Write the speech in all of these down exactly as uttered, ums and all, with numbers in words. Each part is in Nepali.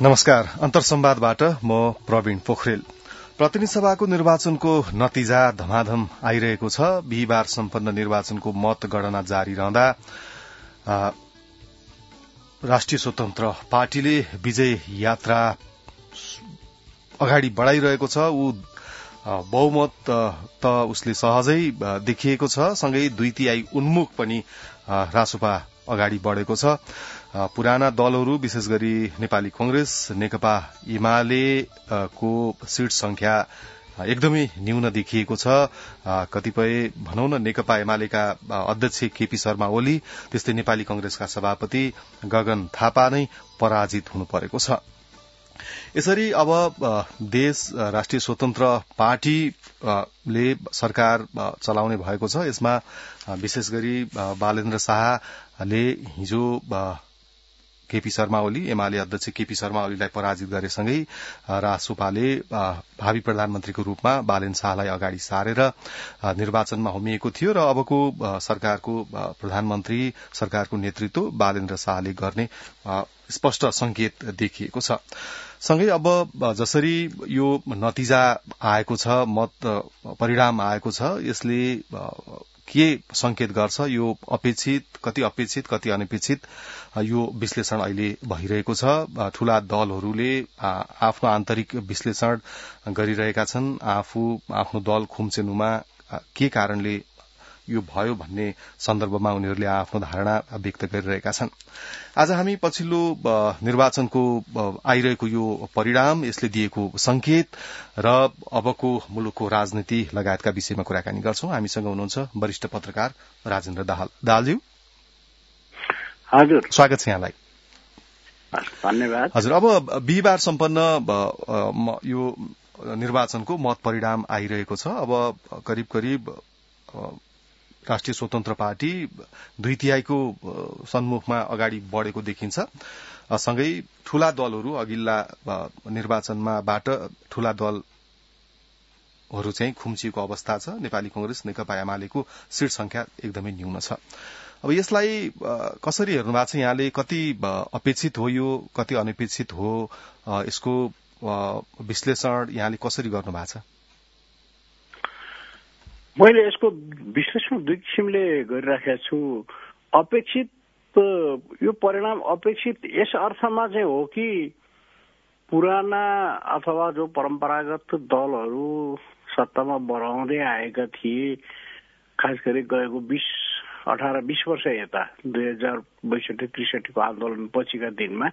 नमस्कार। अन्तर्संवादबाट म प्रवीण पोखरेल। प्रतिनिधि सभाको निर्वाचनको नतिजा धमाधम आइरहेको छ। बिहिबार सम्पन्न निर्वाचनको मतगणना जारी रहँदा राष्ट्रिय स्वतन्त्र पार्टीले विजय यात्रा अगाडि बढ़ाइरहेको छ। ऊ बहुमत त उसले सहजै देखिएको छ, सँगै दुई तिहाई उन्मुख पनि रासोपा अगाडि बढ़ेको छ। पुराना दलहरू विशेष गरी नेपाली कांग्रेस, नेकपा एमालेको सीट संख्या एकदमै न्यून देखिएको छ। कतिपय भनौं न नेकपा एमालेका अध्यक्ष केपी शर्मा ओली, त्यस्तै नेपाली कांग्रेसका सभापति गगन थापा नै पराजित हुनु परेको छ। यसरी अब देश राष्ट्रिय स्वतन्त्र पार्टीले सरकार चलाउने भएको छ। यसमा विशेष गरी बालेन्द्र शाहले हिजो केपी शर्मा ओली, एमाले अध्यक्ष केपी शर्मा ओलीलाई पराजित गरेसँगै रासोपाले भावी प्रधानमन्त्रीको रूपमा बालेन्द्र शाहलाई अगाडि सारेर निर्वाचनमा होमिएको थियो र अबको सरकारको प्रधानमन्त्री, सरकारको नेतृत्व बालेन्द्र शाहले गर्ने स्पष्ट संकेत देखिएको छ। सँगै अब जसरी यो नतिजा आएको छ, मत परिणाम आएको छ, यसले के संकेत गर्छ? यो अपेक्षित, कति अपेक्षित, कति अनपेक्षित, यो विश्लेषण अहिले भइरहेको छ। ठूला दलहरूले आफ्नो आन्तरिक विश्लेषण गरिरहेका छन्। आफू आफ्नो दल खुम्चेनुमा के कारणले यो भयो भन्ने सन्दर्भमा उनीहरूले आफ्नो धारणा व्यक्त गरिरहेका छन्। आज हामी पछिल्लो निर्वाचनको आइरहेको यो परिणाम, यसले दिएको संकेत र अबको मुलुकको राजनीति लगायतका विषयमा कुराकानी गर्छौं। हामीसँग हुनुहुन्छ वरिष्ठ पत्रकार राजेन्द्र दाहाल। दाहालज्यू, हजुर, स्वागत छ यहाँलाई। धन्यवाद। हजुर, अब बिहिबार सम्पन्न यो निर्वाचनको मत परिणाम आइरहेको छ। अब करिब करिब राष्ट्रिय स्वतन्त्र पार्टी दुई तिहाईको सन्मुखमा अगाडि बढ़ेको देखिन्छ। सँगै ठूला दलहरू अघिल्ला निर्वाचनमाबाट ठूला दलहरू चाहिँ खुम्चिएको अवस्था छ। नेपाली कांग्रेस, नेकपा एमालेको सीट संख्या एकदमै न्यून छ। अब यसलाई कसरी हेर्नु भएको छ यहाँले? कति अपेक्षित हो यो, कति अनपेक्षित हो? यसको विश्लेषण यहाँले कसरी गर्नु भएको छ? मैले यसको विश्लेषण दुई किसिमले गरिराखेको छु। अपेक्षित यो परिणाम अपेक्षित यस अर्थमा चाहिँ हो कि पुराना अथवा जो परम्परागत दलहरू सत्तामा बढाउँदै आएका थिए, खास गरी गएको बीस अठारह बीस वर्ष यता दुई हजार बैसठी त्रिसठीको आन्दोलन पछिका दिनमा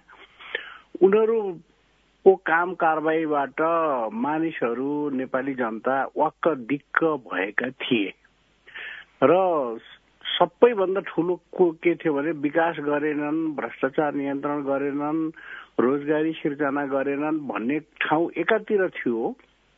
उनीहरूको काम कारबाहीबाट मानिसहरू, नेपाली जनता वाक्क दिक्क भएका थिए र सबैभन्दा ठूलो के थियो भने विकास गरेनन्, भ्रष्टाचार नियन्त्रण गरेनन्, रोजगारी सिर्जना गरेनन् भन्ने ठाउँ एकातिर थियो।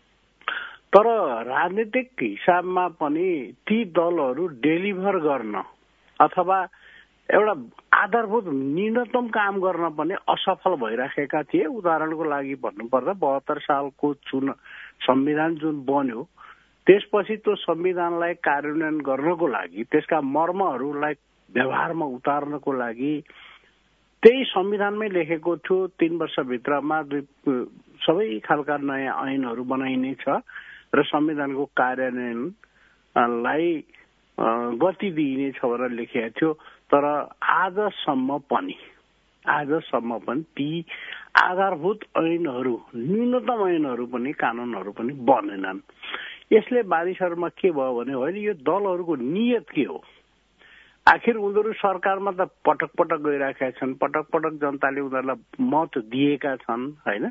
तर राजनीतिक हिसाबमा पनि ती दलहरू डेलिभर गर्न अथवा एउटा आधारभूत न्यूनतम काम गर्न पनि असफल भइराखेका थिए। उदाहरणको लागि भन्नुपर्दा बहत्तर सालको चुन संविधान जुन बन्यो, त्यसपछि त्यो संविधानलाई कार्यान्वयन गर्नको लागि, त्यसका मर्महरूलाई व्यवहारमा उतार्नको लागि त्यही संविधानमै लेखेको थियो तीन वर्षभित्रमा दुई सबै खालका नयाँ ऐनहरू बनाइनेछ र संविधानको कार्यान्वयनलाई गति दिइनेछ भनेर लेखिएको थियो। तर आजसम्म पनि आजसम्म पनि ती आधारभूत ऐनहरू, न्यूनतम ऐनहरू पनि, कानूनहरू पनि बनेनन्। यसले मानिसहरूमा के भयो भने होइन, यो दलहरूको नियत के हो? आखिर उनीहरू सरकारमा त पटक पटक गइराखेका छन्, पटक पटक जनताले उनीहरूलाई मत दिएका छन् होइन,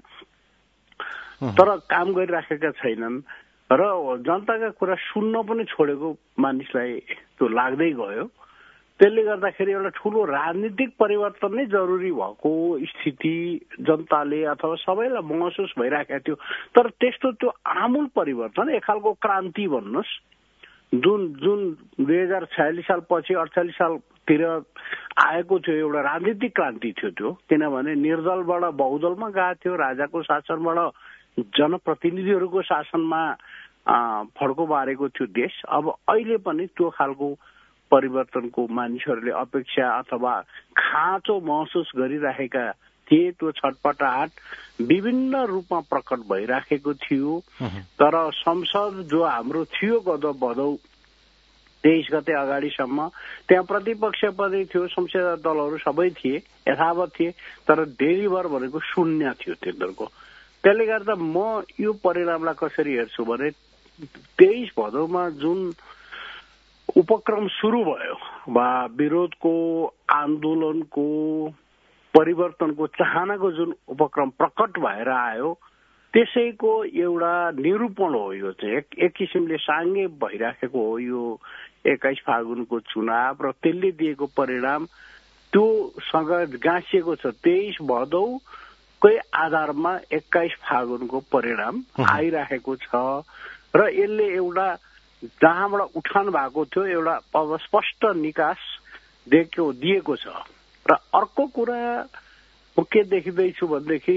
तर काम गरिराखेका छैनन् र जनताका कुरा सुन्न पनि छोडेको मानिसलाई त्यो लाग्दै गयो। त्यसले गर्दाखेरि एउटा ठूलो राजनीतिक परिवर्तन नै जरुरी भएको स्थिति जनताले अथवा सबैलाई महसुस भइराखेको थियो। तर त्यस्तो त्यो आमूल परिवर्तन, एक खालको क्रान्ति भन्नुहोस्, जुन जुन दुई हजार छयालिस सालपछि अडचालिस सालतिर आएको थियो, एउटा राजनीतिक क्रान्ति थियो त्यो। किनभने निर्दलबाट बहुदलमा गएको थियो, राजाको शासनबाट जनप्रतिनिधिहरूको शासनमा फड्को मारेको थियो देश। अब अहिले पनि त्यो खालको परिवर्तनको मानिसहरूले अपेक्षा अथवा खाँचो महसुस गरिरहेका थिए त्यो छटपटाहट विभिन्न रूपमा प्रकट भइराखेको थियो। तर संसद जो हाम्रो थियो गदो भदौ तेइस गते अगाडिसम्म त्यहाँ प्रतिपक्ष पनि थियो, संसदीय दलहरू सबै थिए, यथावत थिए, तर डेलिभर भनेको शून्य थियो तिनीहरूको। त्यसले गर्दा म यो परिणामलाई कसरी हेर्छु भने तेइस भदौमा जुन उपक्रम सुरु भयो वा विरोधको आन्दोलनको परिवर्तनको चाहनाको जुन उपक्रम प्रकट भएर आयो त्यसैको एउटा निरूपण हो। यो चाहिँ एक, एक किसिमले साङ्गे भइराखेको हो यो एक्काइस फागुनको चुनाव र त्यसले दिएको परिणाम त्योसँग गाँसिएको छ। तेइस भदौकै आधारमा एक्काइस फागुनको परिणाम आइराखेको छ र यसले एउटा जहाँबाट उठान भएको थियो एउटा अब स्पष्ट निकास दिएको दिएको छ। र अर्को कुरा म के देखिँदैछु भनेदेखि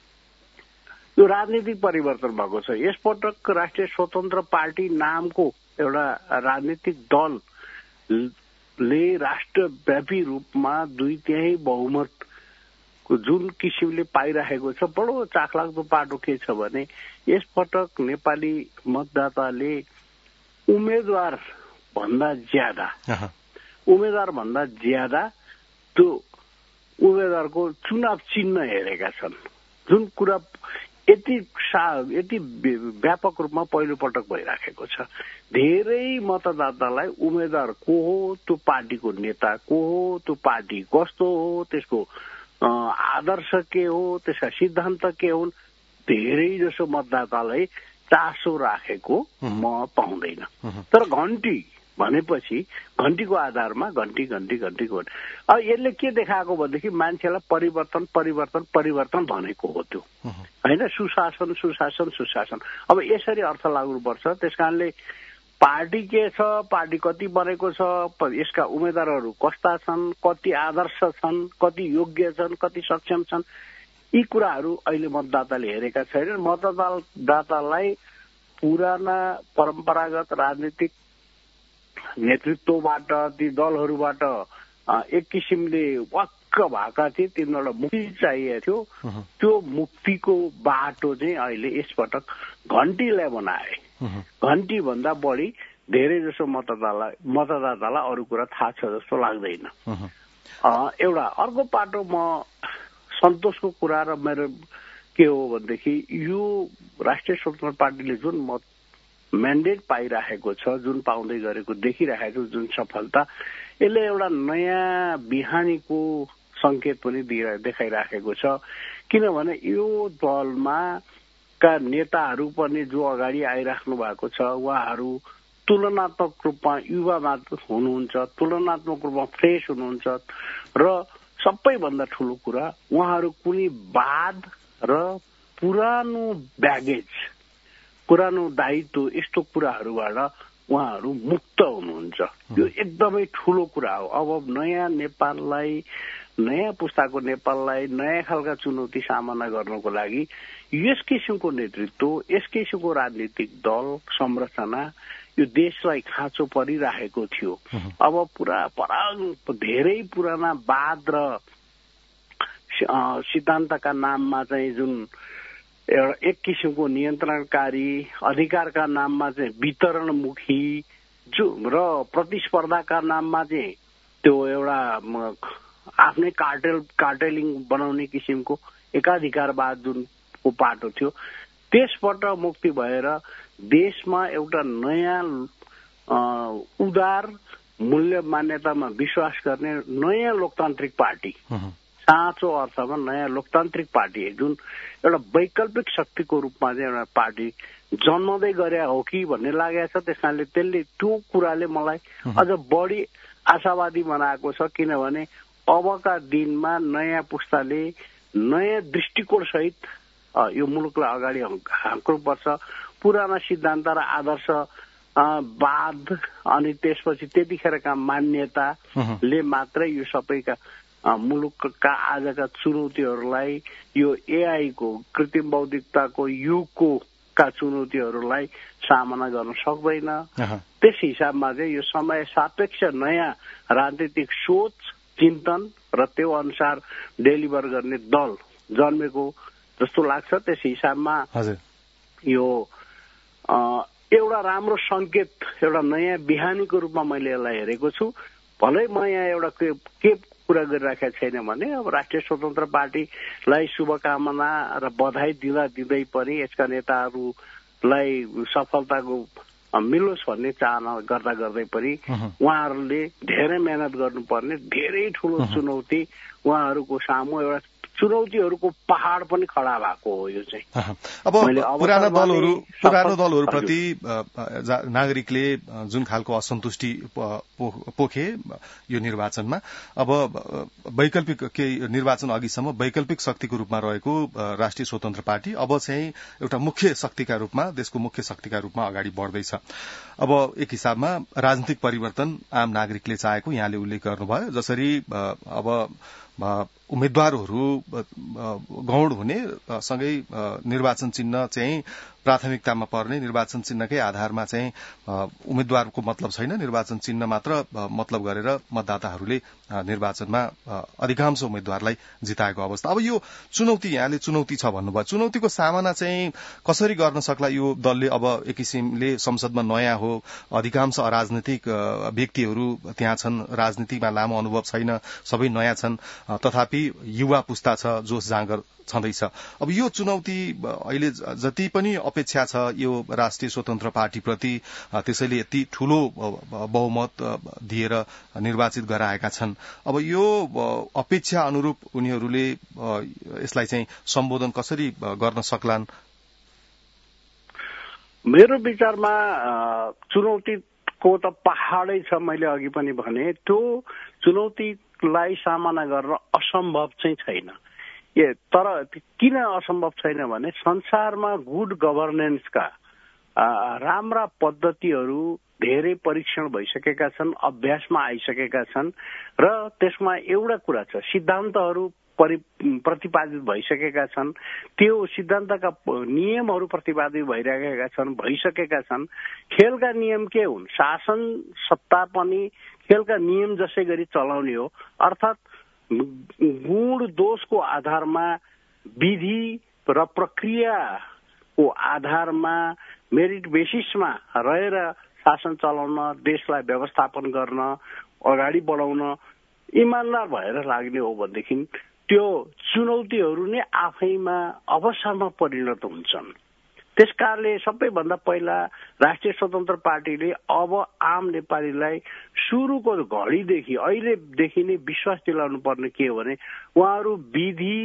यो राजनीतिक परिवर्तन भएको छ। यसपटक राष्ट्रिय स्वतन्त्र पार्टी नामको एउटा राजनीतिक दलले राष्ट्रव्यापी रूपमा दुई तिहाई बहुमतको जुन किसिमले पाइरहेको छ, बडो चाखलाग्दो पाटो के छ भने यसपटक नेपाली मतदाताले उम्मेदवार भन्दा ज्यादा उम्मेदवार भन्दा ज्यादा त्यो उम्मेदवारको चुनाव चिन्ह हेरेका छन्, जुन कुरा यति यति व्यापक रूपमा पहिलो पटक भइराखेको छ। धेरै मतदातालाई उम्मेदवार को हो, त्यो पार्टीको नेता को हो, त्यो पार्टी कस्तो हो, त्यसको आदर्श के हो, त्यसका सिद्धान्त के हुन्, धेरै जसो मतदातालाई चासो राखेको म पाउँदैन। तर घन्टी भनेपछि घन्टीको आधारमा घन्टी घन्टी घन्टीको अब यसले के देखाएको भनेदेखि मान्छेलाई परिवर्तन परिवर्तन परिवर्तन भनेको हो त्यो होइन, सुशासन सुशासन सुशासन। अब यसरी अर्थ लाग्नुपर्छ। त्यसकारणले पार्टी के छ, पार्टी कति बनेको छ, यसका उम्मेदवारहरू कस्ता छन्, कति आदर्श छन्, कति योग्य छन्, कति सक्षम छन्, यी कुराहरू अहिले मतदाताले हेरेका छैनन्। मतदातालाई पुराना परम्परागत राजनीतिक नेतृत्वबाट ती दलहरूबाट एक किसिमले वाक्क भएका थिए, तिनीहरूलाई मुक्ति चाहिएको थियो। त्यो मुक्तिको बाटो चाहिँ अहिले यसपटक घन्टीलाई बनाए। घन्टी भन्दा बढी धेरै जसो मतदातालाई मतदातालाई अरू कुरा थाहा छ जस्तो लाग्दैन। एउटा अर्को पाटो म सन्तोषको कुरा र मेरो के हो भनेदेखि यो राष्ट्रिय स्वतन्त्र पार्टीले जुन मत म्यान्डेट पाइराखेको छ, जुन पाउँदै गरेको देखिरहेको जुन सफलता, यसले एउटा नयाँ बिहानीको संकेत पनि देखाइराखेको छ। किनभने यो दलमा का नेताहरू पनि जो अगाडि आइराख्नु भएको छ उहाँहरू तुलनात्मक रूपमा युवा मात्र हुनुहुन्छ, तुलनात्मक रूपमा फ्रेस हुनुहुन्छ र सबैभन्दा ठुलो कुरा उहाँहरू कुनै वाद र पुरानो ब्यागेज, पुरानो दायित्व यस्तो कुराहरूबाट उहाँहरू मुक्त हुनुहुन्छ। यो एकदमै ठुलो कुरा हो। अब नयाँ नेपाललाई, नयाँ पुस्ताको नेपाललाई नयाँ खालका चुनौती सामना गर्नको लागि यस किसिमको नेतृत्व, यस किसिमको राजनीतिक दल संरचना यो देशलाई खाँचो परिरहेको थियो। अब पुरा पराङ धेरै पुराना वाद र सिद्धान्तका नाममा चाहिँ जुन एउटा एक किसिमको नियन्त्रणकारी, अधिकारका नाममा चाहिँ वितरणमुखी जो र प्रतिस्पर्धाका नाममा चाहिँ त्यो एउटा आफ्नै कार्टेल कार्टेलिङ बनाउने किसिमको एकाधिकारवाद जुनको पाटो थियो, त्यसबाट मुक्ति भएर देशमा एउटा नयाँ उदार मूल्य मान्यतामा विश्वास गर्ने नयाँ लोकतान्त्रिक पार्टी, साँचो अर्थमा नयाँ लोकतान्त्रिक पार्टी जुन एउटा वैकल्पिक शक्तिको रूपमा चाहिँ एउटा पार्टी जन्मदै गरे हो कि भन्ने लागेको छ। त्यस कारणले त्यसले त्यो कुराले मलाई अझ बढी आशावादी बनाएको छ। किनभने अबका दिनमा नयाँ पुस्ताले नयाँ दृष्टिकोण सहित यो मुलुकलाई अगाडि हाक्नुपर्छ। पुराना सिद्धान्त र आदर्श वाद अनि त्यसपछि त्यतिखेरका मान्यताले मात्रै यो सबैका मुलुकका आजका चुनौतीहरूलाई, यो एआई को कृत्रिम बौद्धिकताको युगको का चुनौतीहरूलाई सामना गर्न सक्दैन। त्यस हिसाबमा चाहिँ यो समय सापेक्ष नयाँ राजनीतिक सोच चिन्तन र त्यो अनुसार डेलिभर गर्ने दल जन्मेको जस्तो लाग्छ। त्यस हिसाबमा यो एउटा राम्रो संकेत, एउटा नयाँ बिहानीको रूपमा मैले यसलाई हेरेको छु। भलै म यहाँ एउटा के कुरा गरिराखेको छैन भने अब राष्ट्रिय स्वतन्त्र पार्टीलाई शुभकामना र बधाई दिँदा दिँदै पनि यसका नेताहरूलाई सफलताको मिलोस् भन्ने चाहना गर्दा गर्दै पनि उहाँहरूले धेरै मेहनत गर्नुपर्ने, धेरै ठुलो चुनौती उहाँहरूको सामु एउटा चुनौतीहरूको पहाड पनि खडा भएको हो। यो चाहिँ अब पुराना दलहरू पुरानो दलहरूप्रति नागरिकले जुन खालको असन्तुष्टि पोखे यो निर्वाचनमा, अब वैकल्पिक के निर्वाचन अघिसम्म वैकल्पिक शक्तिको रूपमा रहेको राष्ट्रिय स्वतन्त्र पार्टी अब चाहिँ एउटा मुख्य शक्तिका रूपमा, देशको मुख्य शक्तिका रूपमा अगाडि बढ्दैछ। अब एक हिसाबमा राजनीतिक परिवर्तन आम नागरिकले चाहेको यहाँले उल्लेख गर्नुभयो। जसरी अब उम्मेद्वारहरू गौण हुने सँगै निर्वाचन चिन्ह चाहिँ प्राथमिकतामा पर्ने, निर्वाचन चिन्हकै आधारमा चाहिँ उम्मेद्वारको मतलब छैन, निर्वाचन चिन्ह मात्र मतलब गरेर मतदाताहरूले निर्वाचनमा अधिकांश उम्मेद्वारलाई जिताएको अवस्था। अब यो चुनौती, यहाँले चुनौती छ भन्नुभयो, चुनौतीको सामना चाहिँ कसरी गर्न सक्ला यो दलले? अब एक किसिमले संसदमा नयाँ हो, अधिकांश अराजनीतिक व्यक्तिहरू त्यहाँ छन्, राजनीतिमा लामो अनुभव छैन, सबै नयाँ छन्, तथापि युवा पुस्ता छ, जोश जाँगर छँदैछ। अब यो चुनौती अहिले जति पनि अपेक्षा छ यो राष्ट्रिय स्वतन्त्र पार्टीप्रति, त्यसैले यति ठूलो बहुमत दिएर निर्वाचित गराएका छन्, अब यो अपेक्षा अनुरूप उनीहरूले यसलाई चाहिँ सम्बोधन कसरी गर्न सक्लान्? मेरो विचारमा चुनौतीको त पहाडै छ। मैले अघि पनि भने त्यो चुनौतीलाई सामना गर्न असम्भव चाहिँ छैन। ए तर किन असम्भव छैन भने संसारमा गुड गभर्नेन्सका राम्रा पद्धतिहरू धेरै परीक्षण भइसकेका छन्, अभ्यासमा आइसकेका छन् र त्यसमा एउटा कुरा छ, सिद्धान्तहरू प्रतिपादित भइसकेका छन्, त्यो सिद्धान्तका नियमहरू प्रतिपादित भइरहेका छन्, भइसकेका छन्। खेलका नियम के हुन्? शासन सत्ता पनि खेलका नियम जसै गरी चलाउने हो, अर्थात् गुण दोषको आधारमा, विधि र प्रक्रियाको आधारमा, मेरिट बेसिसमा रहेर शासन चलाउन, देशलाई व्यवस्थापन गर्न, अगाडि बढाउन इमानदार भएर लाग्ने हो भनेदेखि त्यो चुनौतीहरू नै आफैमा अवसरमा परिणत हुन्छन्। त्यसकारणले सबैभन्दा पहिला राष्ट्रिय स्वतन्त्र पार्टीले अब आम नेपालीलाई सुरुको घडीदेखि अहिलेदेखि नै विश्वास दिलाउनु पर्ने के हो भने उहाँहरू विधि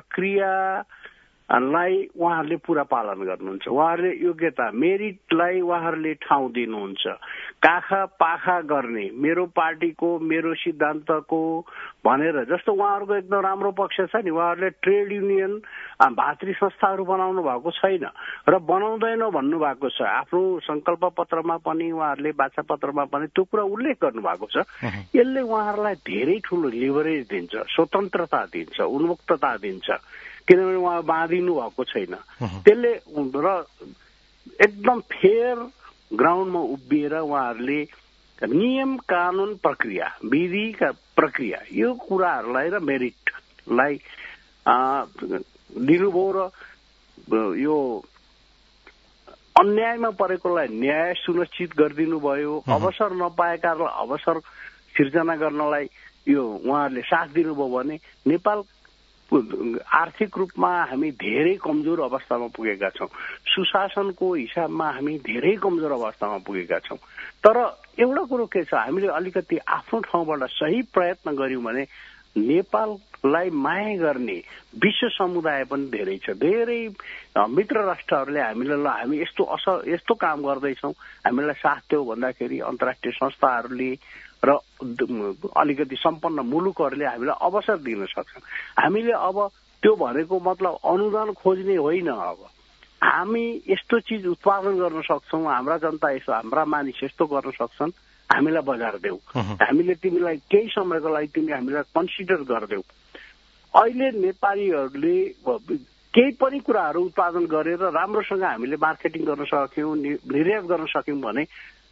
प्रक्रियालाई उहाँहरूले पूरा पालन गर्नुहुन्छ, उहाँहरूले योग्यता मेरिटलाई उहाँहरूले ठाउँ दिनुहुन्छ। काखा पाखा गर्ने मेरो पार्टीको मेरो सिद्धान्तको भनेर जस्तो उहाँहरूको एकदम राम्रो पक्ष छ नि, उहाँहरूले ट्रेड युनियन भातृ संस्थाहरू बनाउनु भएको छैन र बनाउँदैन भन्नुभएको छ। आफ्नो संकल्प पत्रमा पनि उहाँहरूले बाचा पत्रमा पनि त्यो कुरा उल्लेख गर्नुभएको छ। यसले उहाँहरूलाई धेरै ठुलो लिभरेज दिन्छ, स्वतन्त्रता दिन्छ, उन्मुक्तता दिन्छ, किनभने उहाँ बाँधिनु भएको छैन। त्यसले र एकदम फेयर ग्राउन्डमा उभिएर उहाँहरूले नियम कानून प्रक्रिया विधिका प्रक्रिया यो कुराहरूलाई र मेरिटलाई दिनुभयो र यो अन्यायमा परेकोलाई न्याय सुनिश्चित गरिदिनु भयो। अवसर नपाएकालाई अवसर सिर्जना गर्नलाई यो उहाँहरूले साथ दिनुभयो भने नेपाल आर्थिक रूपमा हामी धेरै कमजोर अवस्थामा पुगेका छौँ, सुशासनको हिसाबमा हामी धेरै कमजोर अवस्थामा पुगेका छौँ। तर एउटा कुरो के छ, हामीले अलिकति आफ्नो ठाउँबाट सही प्रयत्न गर्यौं भने नेपाललाई माया गर्ने विश्व समुदाय पनि धेरै छ। धेरै मित्र राष्ट्रहरूले हामीलाई ल हामी यस्तो असल यस्तो काम गर्दैछौँ, हामीलाई साथ देऊ भन्दाखेरि अन्तर्राष्ट्रिय संस्थाहरूले र अलिकति सम्पन्न मुलुकहरूले हामीलाई अवसर दिन सक्छन्। हामीले अब त्यो भनेको मतलब अनुदान खोज्ने होइन, अब हामी यस्तो चिज उत्पादन गर्न सक्छौँ, हाम्रा जनता यसो हाम्रा मानिस यस्तो गर्न सक्छन्, हामीलाई बजार देऊ, हामीले तिमीलाई केही समयको लागि तिमी हामीलाई कन्सिडर गरिदेऊ। अहिले नेपालीहरूले केही पनि कुराहरू उत्पादन गरेर राम्रोसँग हामीले मार्केटिङ गर्न सक्यौँ, निर्यात गर्न सक्यौँ भने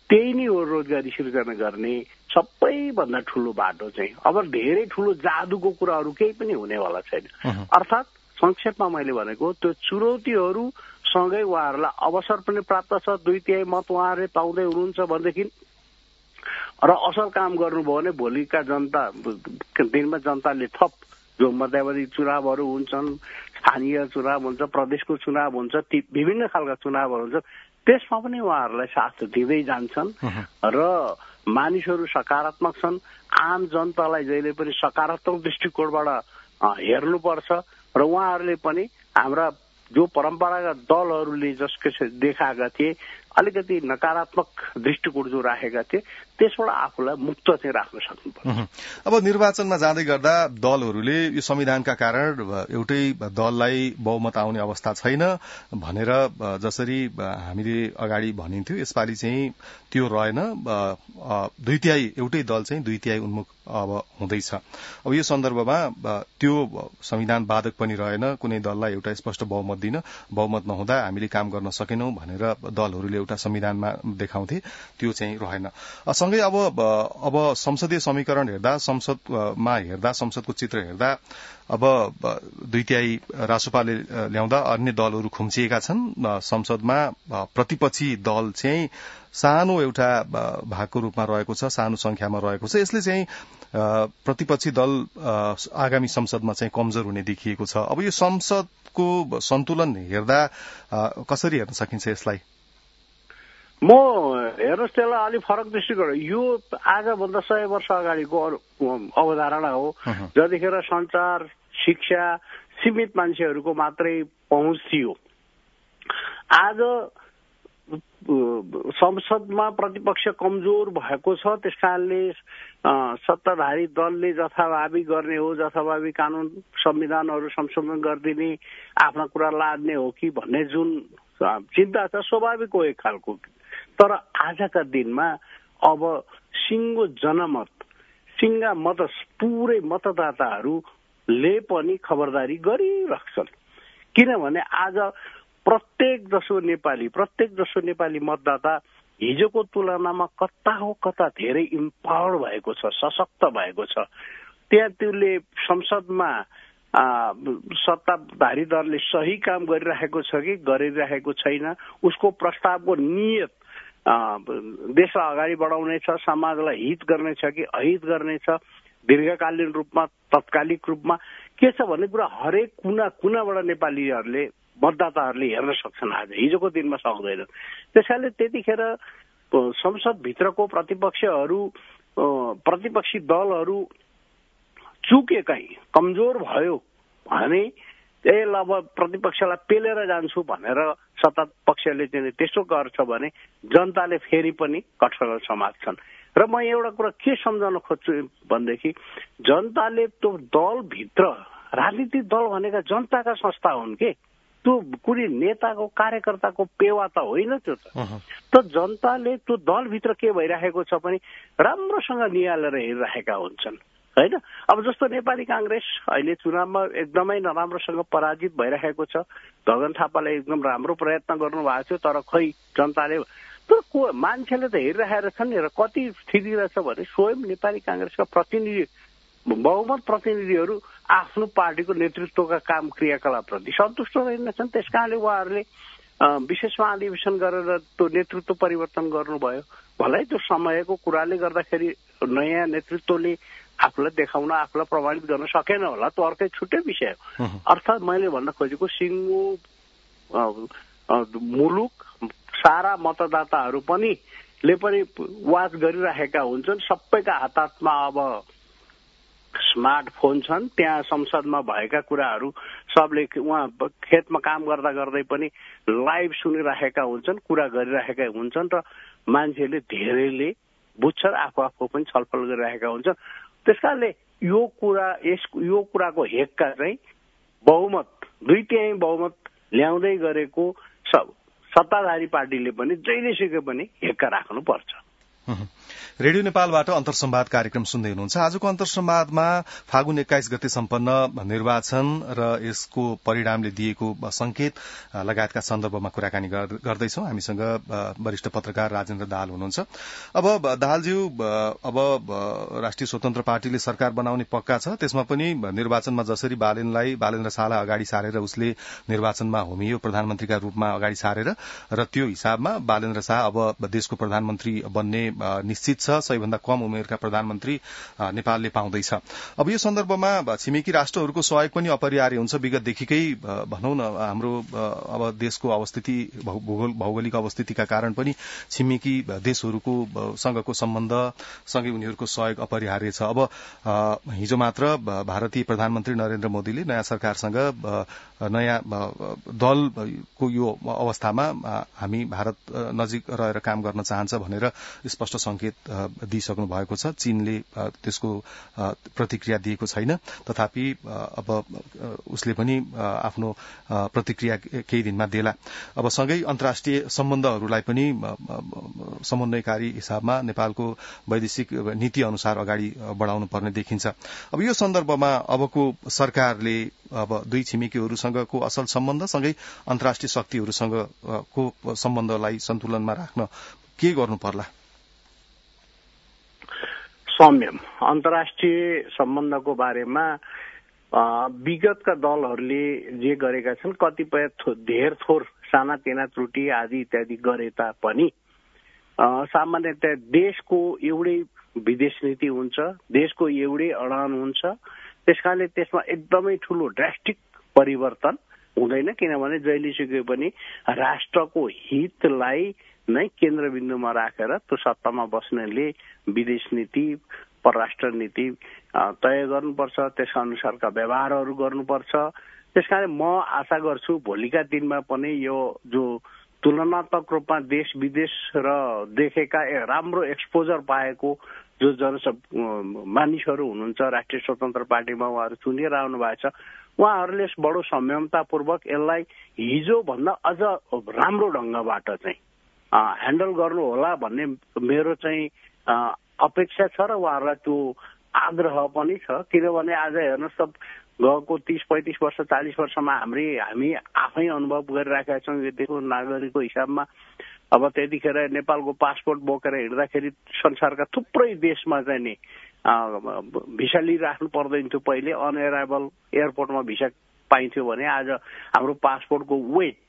त्यही नै हो रोजगारी सिर्जना गर्ने सबैभन्दा ठुलो बाटो चाहिँ। अब धेरै ठुलो जादुको कुराहरू केही पनि हुनेवाला छैन। अर्थात् संक्षेपमा मैले भनेको त्यो चुनौतीहरू सँगै उहाँहरूलाई अवसर पनि प्राप्त छ। दुई तिहाई मत उहाँहरूले पाउँदै हुनुहुन्छ भनेदेखि र असल काम गर्नुभयो भने भोलिका जनता दिनमा जनताले थप जो मध्यावधि चुनावहरू हुन्छन्, स्थानीय चुनाव हुन्छ, प्रदेशको चुनाव हुन्छ, ती विभिन्न खालका चुनावहरू हुन्छ, त्यसमा पनि उहाँहरूलाई साथ दिँदै जान्छन् र मानिसहरू सकारात्मक छन्। आम जनतालाई जहिले पनि सकारात्मक दृष्टिकोणबाट हेर्नुपर्छ र उहाँहरूले पनि हाम्रा जो परम्परागत दलहरूले जसको देखाएका थिए अलिकति नकारात्मक दृष्टिकोण जो राखेका थिए त्यसबाट आफूलाई मुक्त चाहिँ राख्न सक्नुपर्छ। अब निर्वाचनमा जाँदै गर्दा दलहरूले यो संविधानका कारण एउटै दललाई बहुमत आउने अवस्था छैन भनेर जसरी हामीले अगाडि भनिन्थ्यो यसपालि चाहिँ त्यो रहेन। दुई तिहाई एउटै दल चाहिँ दुई तिहाई उन्मुख अब हुँदैछ। अब यो सन्दर्भमा त्यो संविधान बाधक पनि रहेन, कुनै दललाई एउटा स्पष्ट बहुमत दिन, बहुमत नहुँदा हामीले काम गर्न सकेनौं भनेर दलहरूले एउटा संविधानमा देखाउँथे, त्यो चाहिँ रहेन। सँगै अब अब संसदीय समीकरण हेर्दा, संसदमा हेर्दा, संसदको चित्र हेर्दा अब दुई तिहाई रासोपाले ल्याउँदा अन्य दलहरू खुम्चिएका छन्। संसदमा प्रतिपक्षी दल चाहिँ सानो एउटा भागको रूपमा रहेको छ, सानो संख्यामा रहेको छ। यसले चाहिँ प्रतिपक्षी दल आगामी संसदमा चाहिँ कमजोर हुने देखिएको छ। अब यो संसदको सन्तुलन हेर्दा कसरी हेर्न सकिन्छ यसलाई? म हेर्नुहोस् त्यसलाई अलिक फरक दृष्टिकोण, यो आजभन्दा सय वर्ष अगाडिको अवधारणा हो जतिखेर सञ्चार शिक्षा सीमित मान्छेहरूको मात्रै पहुँच थियो। आज संसदमा प्रतिपक्ष कमजोर भएको छ, त्यस कारणले सत्ताधारी दलले जथाभावी गर्ने हो, जथाभावी कानून संविधानहरू संशोधन गरिदिने, आफ्ना कुरा लाद्ने हो कि भन्ने जुन चिन्ता छ स्वाभाविक हो एक खालको। तर आजका दिनमा अब सिङ्गो जनमत, सिङ्गा मत पुरै मतदाताहरूले पनि खबरदारी गरिराख्छन्। किनभने आज प्रत्येक जसो नेपाली प्रत्येक जसो नेपाली मतदाता हिजोको तुलनामा कता हो कता धेरै इम्पावर भएको छ, सशक्त भएको छ। त्यहाँ त्यसले संसदमा सत्ताधारी दलले सही काम गरिरहेको छ कि गरिरहेको छैन, उसको प्रस्तावको नियत देशलाई अगाडि बढाउने छ, समाजलाई हित गर्नेछ कि अहित गर्नेछ, दीर्घकालीन रूपमा तत्कालिक रूपमा के छ भन्ने कुरा हरेक कुना कुनाबाट नेपालीहरूले मतदाताहरूले हेर्न सक्छन्। आज हिजोको दिनमा सक्दैन। त्यसैले त्यतिखेर संसदभित्रको प्रतिपक्षहरू प्रतिपक्षी दलहरू चुकेकै कमजोर भयो भने ए ल अब प्रतिपक्षलाई पेलेर जान्छु भनेर सत्ता पक्षले चाहिँ त्यस्तो गर्छ भने जनताले फेरि पनि कठोर समात्छन्। र म एउटा कुरा के सम्झाउन खोज्छु भनेदेखि जनताले त्यो दलभित्र, राजनीतिक दल भनेका जनताका संस्था हुन् के, त्यो कुनै नेताको कार्यकर्ताको पेवा त होइन। त्यो त त जनताले त्यो दलभित्र के भइरहेको छ पनि राम्रोसँग निहालेर हेरिरहेका हुन्छन् होइन। अब जस्तो नेपाली कांग्रेस अहिले चुनावमा एकदमै नराम्रोसँग पराजित भइरहेको छ। गगन थापाले एकदम राम्रो प्रयत्न गर्नु भएको थियो, तर खै जनताले तर को मान्छेले त हेरिरहेका छन् नि। र कति स्थिति रहेछ भने स्वयं नेपाली कांग्रेसका प्रतिनिधि बहुमत प्रतिनिधिहरू आफ्नो पार्टीको नेतृत्वका काम क्रियाकलापप्रति सन्तुष्ट रहेनछन्। त्यस कारणले उहाँहरूले विशेष महाधिवेशन गरेर त्यो नेतृत्व परिवर्तन गर्नुभयो। भलै त्यो समयको कुराले गर्दाखेरि नयाँ नेतृत्वले आफूलाई देखाउन, आफूलाई प्रमाणित गर्न सकेन होला, त्यो अर्कै छुट्टै विषय हो। अर्थात् मैले भन्न खोजेको सिङ्गो मुलुक सारा मतदाताहरू पनि ले पनि वाच गरिरहेका हुन्छन्। सबैका हात हातमा अब स्मार्टफोन छन्, त्यहाँ संसदमा भएका कुराहरू सबले उहाँ खेतमा काम गर्दा गर्दै पनि लाइभ सुनिरहेका हुन्छन्, कुरा गरिरहेका हुन्छन् र मान्छेले धेरैले बुझ्छन्, आफू आफू पनि छलफल गरिरहेका हुन्छन्। त्यसकारणले यो कुरा यस यो कुराको हेक्का चाहिँ बहुमत दुई तिहाई बहुमत ल्याउँदै गरेको सब सत्ताधारी पार्टीले पनि जहिलेसुकै पनि हेक्का राख्नुपर्छ। रेडियो नेपालबाट अन्तर्संवाद कार्यक्रम सुन्दै हुनुहुन्छ। आजको अन्तर्संवादमा फागुन एक्काइस गते सम्पन्न निर्वाचन र यसको परिणामले दिएको संकेत लगायतका सन्दर्भमा कुराकानी गर्दैछौं। हामीसँग वरिष्ठ पत्रकार राजेन्द्र दाहाल हुनुहुन्छ। अब दाहालज्यू, अब राष्ट्रिय स्वतन्त्र पार्टीले सरकार बनाउने पक्का छ, त्यसमा पनि निर्वाचनमा जसरी बालेनलाई बालेन्द्र शाहलाई अगाडि सारेर उसले निर्वाचनमा होमियो प्रधानमन्त्रीका रूपमा अगाडि सारेर, र त्यो हिसाबमा बालेन्द्र शाह अब देशको प्रधानमन्त्री बन्ने निश्चित छ। सबैभन्दा कम उमेरका प्रधानमन्त्री नेपालले पाउँदैछ। अब यो सन्दर्भमा छिमेकी राष्ट्रहरूको सहयोग पनि अपरिहार्य हुन्छ। विगतदेखिकै भनौं न, हाम्रो अब देशको अवस्थिति, भौगोलिक अवस्थितिका कारण पनि छिमेकी देशहरूको सँगको सम्बन्ध सँगै उनीहरूको सहयोग अपरिहार्य छ। अब हिजो मात्र भारतीय प्रधानमन्त्री नरेन्द्र मोदीले नयाँ सरकारसँग नयाँ दलको यो अवस्थामा हामी भारत नजिक रहेर काम गर्न चाहन्छ भनेर स्पष्ट संकेत दिइसक्नु भएको छ। चीनले त्यसको प्रतिक्रिया दिएको छैन, तथापि अब उसले पनि आफ्नो प्रतिक्रिया केही दिनमा देला। अब सँगै अन्तर्राष्ट्रिय सम्बन्धहरूलाई पनि समन्वयकारी हिसाबमा नेपालको वैदेशिक नीति अनुसार अगाडि बढाउनु पर्ने देखिन्छ। अब यो सन्दर्भमा अबको सरकारले अब दुई छिमेकीहरूसँगको असल सम्बन्ध सँगै अन्तर्राष्ट्रिय शक्तिहरूसँगको सम्बन्धलाई सन्तुलनमा राख्न के गर्नु पर्ला? संयम। अन्तर्राष्ट्रिय सम्बन्धको बारेमा विगतका दलहरूले जे गरेका छन्, कतिपय धेर थोर सानातिना त्रुटि आदि इत्यादि गरे तापनि सामान्यतया देशको एउटै विदेश नीति हुन्छ, देशको एउटै अडान हुन्छ। त्यसकारणले त्यसमा एकदमै ठूलो ड्रास्टिक परिवर्तन हुँदैन, किनभने जहिलेसुकै पनि राष्ट्रको हितलाई नै केन्द्रबिन्दुमा राखेर त्यो सत्तामा बस्नेले विदेश नीति, परराष्ट्र नीति तय गर्नुपर्छ, त्यसका अनुसारका व्यवहारहरू गर्नुपर्छ। त्यसकारण म आशा गर्छु भोलिका दिनमा पनि यो जो तुलनात्मक रूपमा देश विदेश र देखेका राम्रो एक्सपोजर पाएको जो जन मानिसहरू हुनुहुन्छ राष्ट्रिय स्वतन्त्र पार्टीमा, उहाँहरू चुनिएर आउनु भएको छ, उहाँहरूले बडो संयमतापूर्वक यसलाई हिजो भन्दा अझ राम्रो ढंगबाट चाहिँ ह्यान्डल गर्नु होला भन्ने मेरो चाहिँ अपेक्षा छ र उहाँहरूलाई त्यो आग्रह पनि छ। किनभने आज हेर्नुहोस् त, गएको तीस पैंतीस वर्ष चालीस वर्षमा हामी हामी आफै अनुभव गरिराखेका छौँ यो देशको नागरिकको हिसाबमा। अब त्यतिखेर नेपालको पासपोर्ट बोकेर हिँड्दाखेरि संसारका थुप्रै देशमा चाहिँ नि भिसा लिइराख्नु पर्दैन थियो। पहिले अनएराइबल एयरपोर्टमा भिसा पाइन्थ्यो भने आज हाम्रो पासपोर्टको वेट,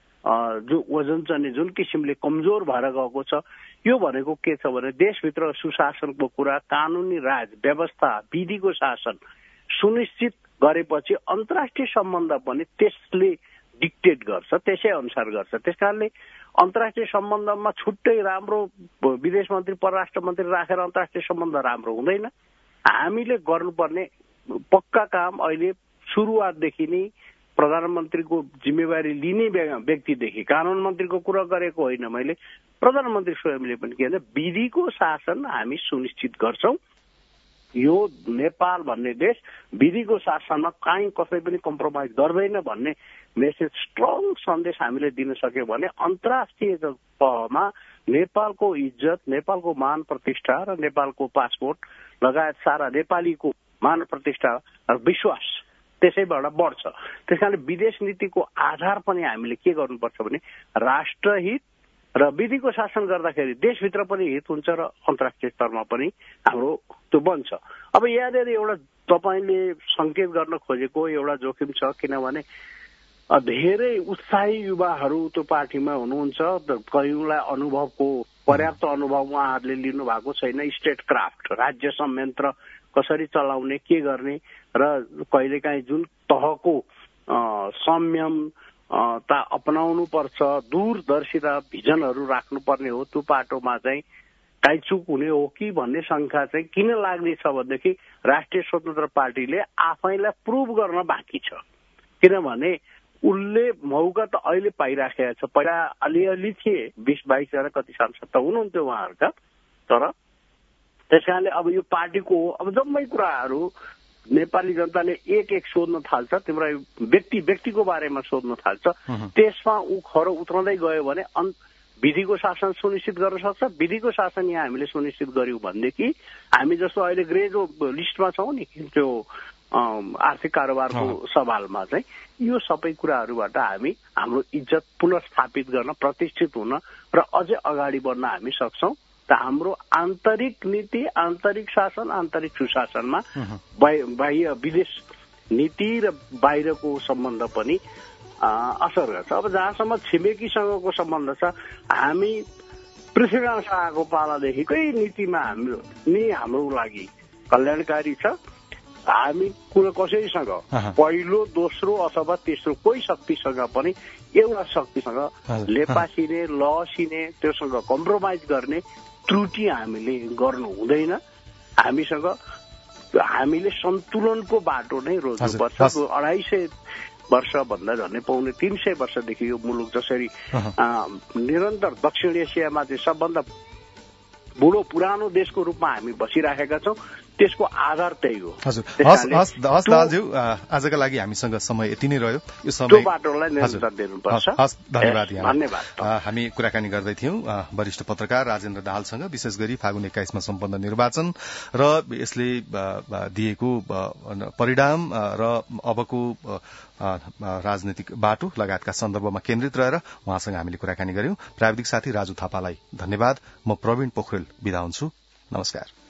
जो वजन चाहिँ जुन किसिमले कमजोर भएर गएको छ, यो भनेको के छ भने देशभित्र सुशासनको कुरा, कानुनी राज व्यवस्था, विधिको शासन सुनिश्चित गरेपछि अन्तर्राष्ट्रिय सम्बन्ध पनि त्यसले डिक्टेट गर्छ, त्यसै अनुसार गर्छ। त्यसकारणले अन्तर्राष्ट्रिय सम्बन्धमा छुट्टै राम्रो विदेश मन्त्री परराष्ट्र मन्त्री राखेर अन्तर्राष्ट्रिय सम्बन्ध राम्रो हुँदैन। हामीले गर्नुपर्ने पक्का काम अहिले सुरुवातदेखि नै प्रधानमन्त्रीको जिम्मेवारी लिने व्यक्तिदेखि, कानून मन्त्रीको कुरा गरेको होइन मैले, प्रधानमन्त्री स्वयंले पनि के भन्छ, विधिको शासन हामी सुनिश्चित गर्छौं। यो नेपाल भन्ने देश विधिको शासनमा कहीँ कसै पनि कम्प्रोमाइज गर्दैन भन्ने मेसेज, स्ट्रङ सन्देश हामीले दिन सक्यौं भने अन्तर्राष्ट्रिय तहमा नेपालको इज्जत, नेपालको मान प्रतिष्ठा र नेपालको पासपोर्ट लगायत सारा नेपालीको मान प्रतिष्ठा र विश्वास त्यसैबाट बढ्छ। त्यसकारणले विदेश नीतिको आधार पनि हामीले के गर्नुपर्छ भने राष्ट्रहित र विधिको शासन गर्दाखेरि देशभित्र पनि हित हुन्छ र अन्तर्राष्ट्रिय स्तरमा पनि हाम्रो त्यो बन्छ। अब यहाँनिर एउटा तपाईँले संकेत गर्न खोजेको एउटा जोखिम छ, किनभने धेरै उत्साही युवाहरू त्यो पार्टीमा हुनुहुन्छ, कयौंलाई अनुभवको पर्याप्त अनुभव उहाँहरूले लिनु भएको छैन। स्टेट क्राफ्ट, राज्य संयन्त्र कसरी चलाउने, के गर्ने र कहिलेकाहीँ जुन तहको संयम ता अपनाउनु पर्छ, दूरदर्शिता भिजनहरू राख्नुपर्ने हो, त्यो पाटोमा चाहिँ काहीँ चुक हुने हो कि भन्ने शंका चाहिँ किन लाग्ने छ भनेदेखि राष्ट्रिय स्वतन्त्र पार्टीले आफैलाई प्रुभ गर्न बाँकी छ। किनभने उसले मौका त अहिले पाइराखेका छ, पहिला अलिअलि थिए, बीस बाइस जना कति सांसद त हुनुहुन्थ्यो उहाँहरूका, तर त्यसकारणले अब यो पार्टीको अब जम्मै कुराहरू नेपाली जनताले एक एक सोध्न थाल्छ, तिम्रो व्यक्ति व्यक्तिको बारेमा सोध्न थाल्छ। त्यसमा ऊ खरो उत्रँदै गयो भने विधिको शासन सुनिश्चित गर्न सक्छ। विधिको शासन यहाँ हामीले सुनिश्चित गर्यौं भनेदेखि हामी जस्तो अहिले ग्रेजो लिस्टमा छौं नि त्यो आर्थिक कारोबारको सवालमा चाहिँ यो सबै कुराहरूबाट हामी हाम्रो इज्जत पुनर्स्थापित गर्न, प्रतिष्ठित हुन र अझै अगाडि बढ्न हामी सक्छौं। त हाम्रो आन्तरिक नीति, आन्तरिक शासन, आन्तरिक सुशासनमा बाह्य विदेश नीति र बाहिरको सम्बन्ध पनि असर गर्छ। अब जहाँसम्म छिमेकीसँगको सम्बन्ध छ, हामी पृथ्वीनारायण शाहको पालादेखिकै नीतिमा हाम्रो नि हाम्रो लागि कल्याणकारी छ। हामी कुनै कसैसँग पहिलो, दोस्रो अथवा तेस्रो कोही शक्तिसँग पनि एउटा शक्तिसँग लेपासिने, लसिने, त्योसँग कम्प्रोमाइज गर्ने त्रुटि हामीले गर्नु हुँदैन। हामीसँग हामीले सन्तुलनको बाटो नै रोज्नुपर्छ। अढाई सय वर्षभन्दा झन्डै पाउने तीन सय वर्षदेखि यो मुलुक जसरी निरन्तर दक्षिण एसियामा चाहिँ सबभन्दा बुढो पुरानो देशको रूपमा हामी बसिराखेका छौं, त्यसको आधार त्यही हो। हजुर, हस् हस् हस् दाजु, आजका लागि हामीसँग समय यति नै रह्यो। यो समय बाटोलाई निरन्तर दिनुपर्छ। हस्, धन्यवाद। धन्यवाद। हामी कुराकानी गर्दै थियौं वरिष्ठ पत्रकार राजेन्द्र दाहालसँग, विशेष गरी फागुन एक्काइसमा सम्पन्न निर्वाचन र यसले दिएको परिणाम र अबको राजनीतिक बाटो लगायतका सन्दर्भमा केन्द्रित रहेर उहाँसँग हामीले कुराकानी गर्यौं। प्राविधिक साथी राजु थापालाई धन्यवाद। म प्रवीण पोखरेल बिदा हुन्छु। नमस्कार।